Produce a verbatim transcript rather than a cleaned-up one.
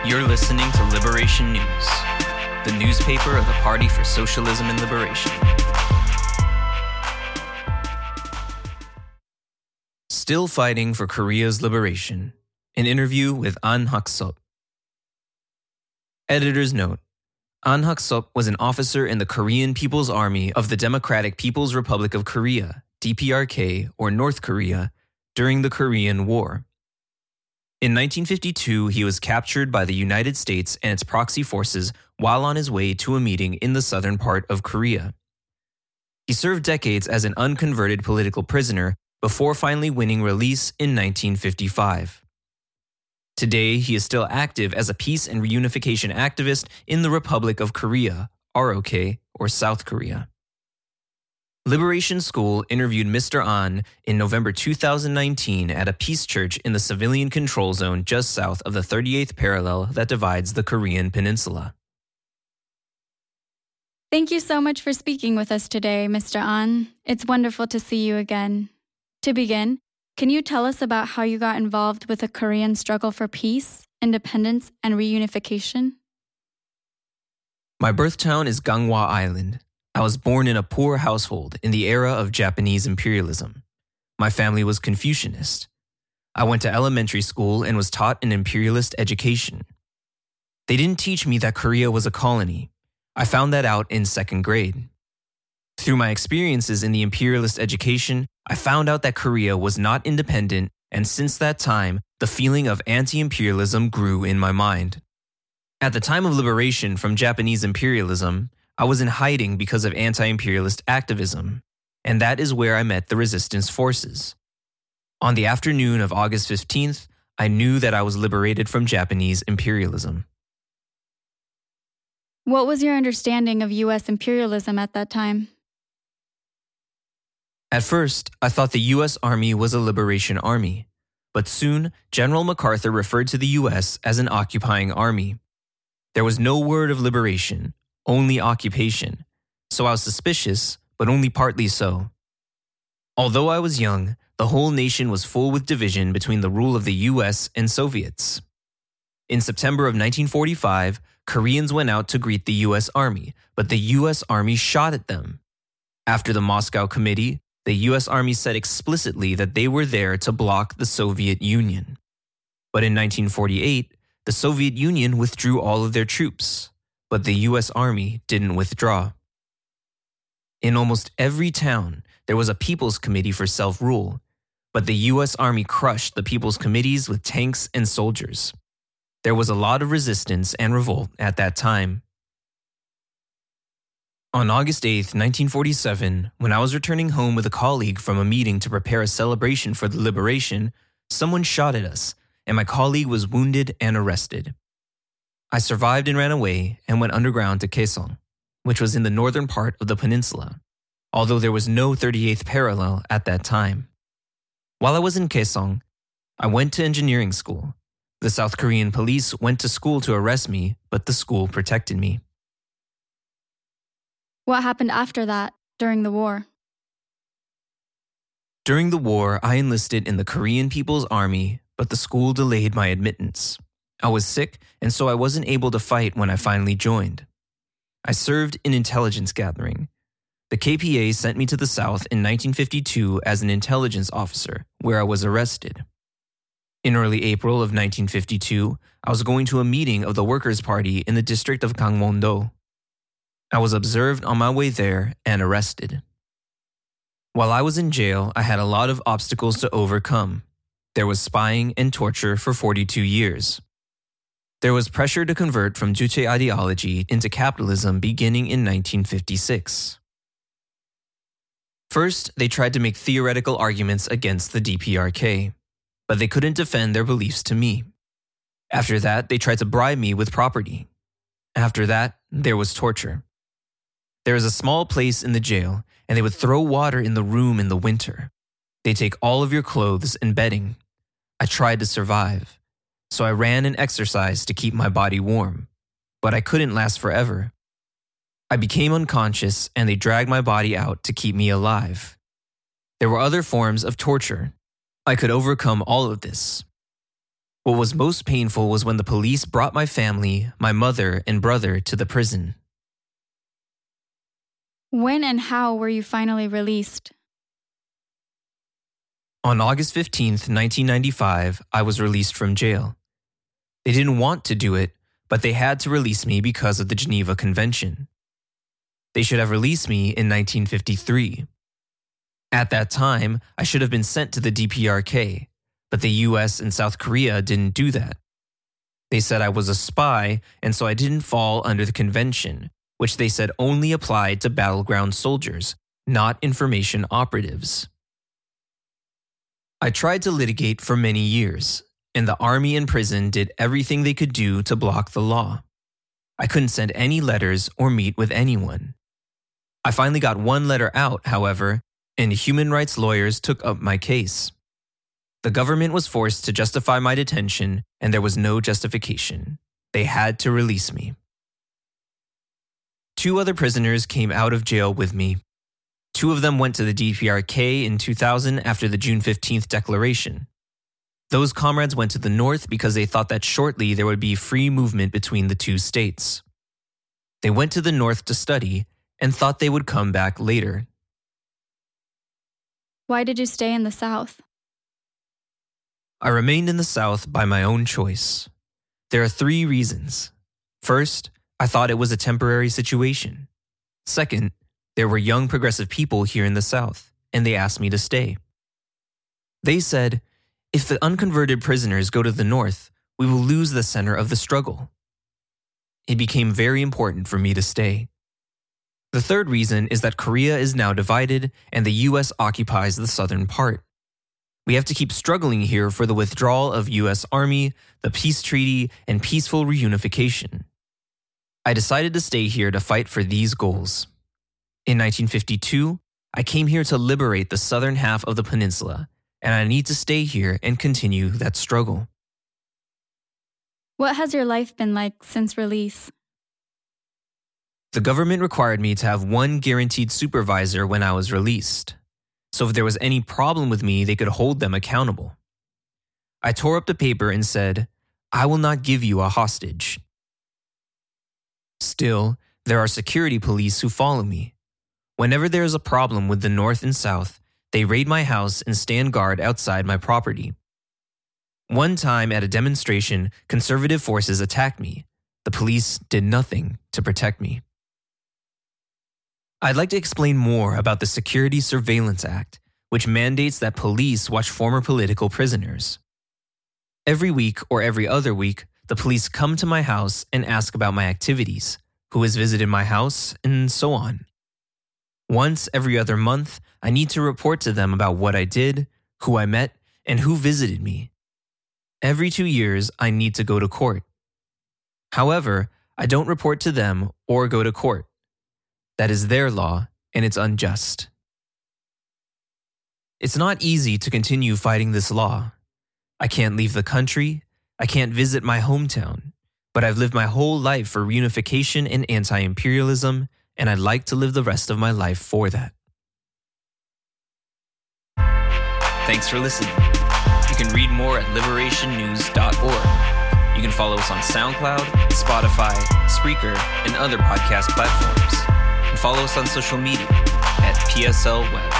You're listening to Liberation News, the newspaper of the Party for Socialism and Liberation. Still fighting for Korea's liberation. An interview with An Hak-sop. Editor's note. An Hak-sop was an officer in the Korean People's Army of the Democratic People's Republic of Korea, D P R K, or North Korea, during the Korean War. In nineteen fifty-two, he was captured by the United States and its proxy forces while on his way to a meeting in the southern part of Korea. He served decades as an unconverted political prisoner before finally winning release in nineteen fifty-five. Today, he is still active as a peace and reunification activist in the Republic of Korea, R O K, or South Korea. Liberation School interviewed Mister An in November two thousand nineteen at a peace church in the civilian control zone just south of the thirty-eighth parallel that divides the Korean peninsula. Thank you so much for speaking with us today, Mister An. It's wonderful to see you again. To begin, can you tell us about how you got involved with the Korean struggle for peace, independence, and reunification? My birth town is Ganghwa Island. I was born in a poor household in the era of Japanese imperialism. My family was Confucianist. I went to elementary school and was taught an imperialist education. They didn't teach me that Korea was a colony. I found that out in second grade. Through my experiences in the imperialist education, I found out that Korea was not independent, and since that time, the feeling of anti-imperialism grew in my mind. At the time of liberation from Japanese imperialism, I was in hiding because of anti-imperialist activism, and that is where I met the resistance forces. On the afternoon of August fifteenth, I knew that I was liberated from Japanese imperialism. What was your understanding of U S imperialism at that time? At first, I thought the U S Army was a liberation army, but soon General MacArthur referred to the U S as an occupying army. There was no word of liberation, only occupation, so I was suspicious, but only partly so. Although I was young, the whole nation was full with division between the rule of the U S and Soviets. In September of nineteen forty-five, Koreans went out to greet the U S Army, but the U S Army shot at them. After the Moscow Committee, the U S Army said explicitly that they were there to block the Soviet Union. But in nineteen forty-eight, the Soviet Union withdrew all of their troops, but the U S Army didn't withdraw. In almost every town, there was a People's Committee for self-rule, but the U S Army crushed the People's Committees with tanks and soldiers. There was a lot of resistance and revolt at that time. On August eighth, nineteen forty-seven, when I was returning home with a colleague from a meeting to prepare a celebration for the liberation, someone shot at us, and my colleague was wounded and arrested. I survived and ran away and went underground to Kaesong, which was in the northern part of the peninsula, although there was no thirty-eighth parallel at that time. While I was in Kaesong, I went to engineering school. The South Korean police went to school to arrest me, but the school protected me. What happened after that, during the war? During the war, I enlisted in the Korean People's Army, but the school delayed my admittance. I was sick, and so I wasn't able to fight when I finally joined. I served in intelligence gathering. The K P A sent me to the South in nineteen fifty-two as an intelligence officer, where I was arrested. In early April of nineteen fifty-two, I was going to a meeting of the Workers' Party in the district of Gangwon-do. I was observed on my way there and arrested. While I was in jail, I had a lot of obstacles to overcome. There was spying and torture for forty-two years. There was pressure to convert from Juche ideology into capitalism beginning in nineteen fifty-six. First, they tried to make theoretical arguments against the D P R K, but they couldn't defend their beliefs to me. After that, they tried to bribe me with property. After that, there was torture. There is a small place in the jail, and they would throw water in the room in the winter. They take all of your clothes and bedding. I tried to survive, so I ran and exercised to keep my body warm, but I couldn't last forever. I became unconscious, and they dragged my body out to keep me alive. There were other forms of torture. I could overcome all of this. What was most painful was when the police brought my family, my mother and brother, to the prison. When and how were you finally released? On August fifteenth, nineteen ninety-five, I was released from jail. They didn't want to do it, but they had to release me because of the Geneva Convention. They should have released me in nineteen fifty-three. At that time, I should have been sent to the D P R K, but the U S and South Korea didn't do that. They said I was a spy, and so I didn't fall under the convention, which they said only applied to battleground soldiers, not information operatives. I tried to litigate for many years, and the army and prison did everything they could do to block the law. I couldn't send any letters or meet with anyone. I finally got one letter out, however, and human rights lawyers took up my case. The government was forced to justify my detention, and there was no justification. They had to release me. Two other prisoners came out of jail with me. Two of them went to the D P R K in two thousand after the June fifteenth declaration. Those comrades went to the north because they thought that shortly there would be free movement between the two states. They went to the north to study and thought they would come back later. Why did you stay in the South? I remained in the South by my own choice. There are three reasons. First, I thought it was a temporary situation. Second, there were young progressive people here in the South, and they asked me to stay. They said, if the unconverted prisoners go to the North, we will lose the center of the struggle. It became very important for me to stay. The third reason is that Korea is now divided and the U S occupies the southern part. We have to keep struggling here for the withdrawal of U S Army, the peace treaty, and peaceful reunification. I decided to stay here to fight for these goals. In nineteen fifty-two, I came here to liberate the southern half of the peninsula, and I need to stay here and continue that struggle. What has your life been like since release? The government required me to have one guaranteed supervisor when I was released. So if there was any problem with me, they could hold them accountable. I tore up the paper and said, I will not give you a hostage. Still, there are security police who follow me. Whenever there is a problem with the North and South, they raid my house and stand guard outside my property. One time at a demonstration, conservative forces attacked me. The police did nothing to protect me. I'd like to explain more about the Security Surveillance Act, which mandates that police watch former political prisoners. Every week or every other week, the police come to my house and ask about my activities, who has visited my house, and so on. Once every other month, I need to report to them about what I did, who I met, and who visited me. Every two years, I need to go to court. However, I don't report to them or go to court. That is their law, and it's unjust. It's not easy to continue fighting this law. I can't leave the country, I can't visit my hometown, but I've lived my whole life for reunification and anti-imperialism, and I'd like to live the rest of my life for that. Thanks for listening. You can read more at liberation news dot org. You can follow us on SoundCloud, Spotify, Spreaker, and other podcast platforms. And follow us on social media at P S L Web.